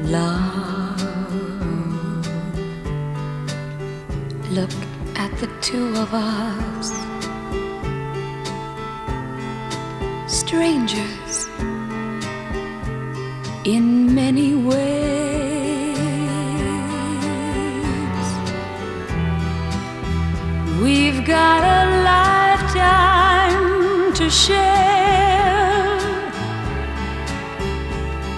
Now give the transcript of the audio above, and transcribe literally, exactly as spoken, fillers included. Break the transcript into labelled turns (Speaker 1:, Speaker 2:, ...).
Speaker 1: love. Look at the two of us, strangers in many ways. We've got a lifetime to share.